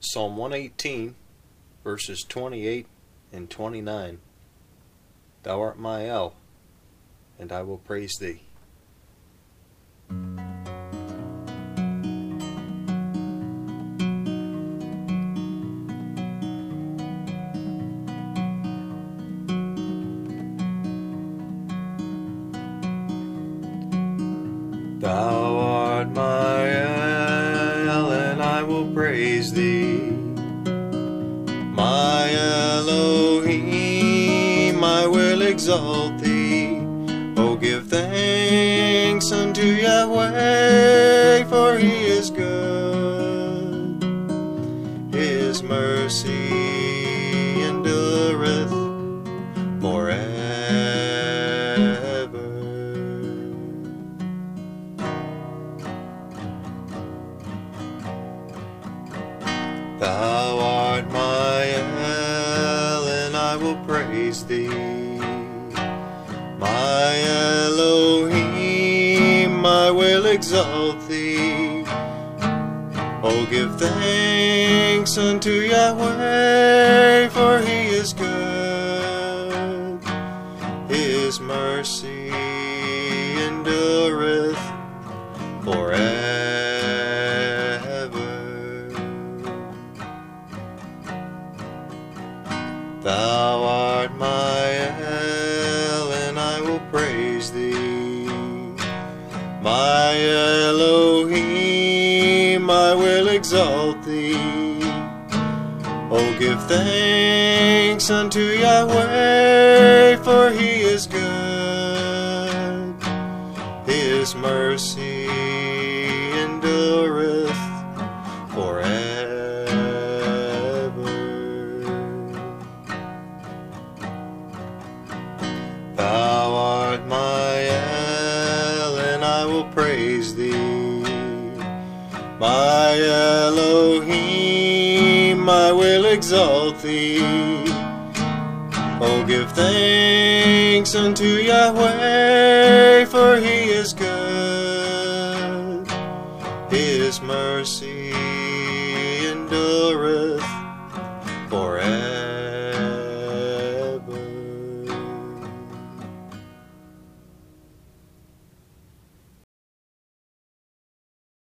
Psalm 118, verses 28 and 29. Thou art my El, and I will praise thee. Thou art my El, and I will praise thee. My Elohim, I will exalt thee. Oh, give thanks unto Yahweh, for he is good. His mercy endureth forever. Thou art my El, and I will praise thee. My Elohim, I will exalt thee. Oh, give thanks unto Yahweh, for he is good. His mercy endureth forever. Thou art my El, and I will praise thee. My Elohim, I will exalt thee. Oh, give thanks unto Yahweh, for he is good. His mercy endureth forever. Thou art my El, and I will praise thee. My Elohim, I will exalt thee. Oh, give thanks unto Yahweh,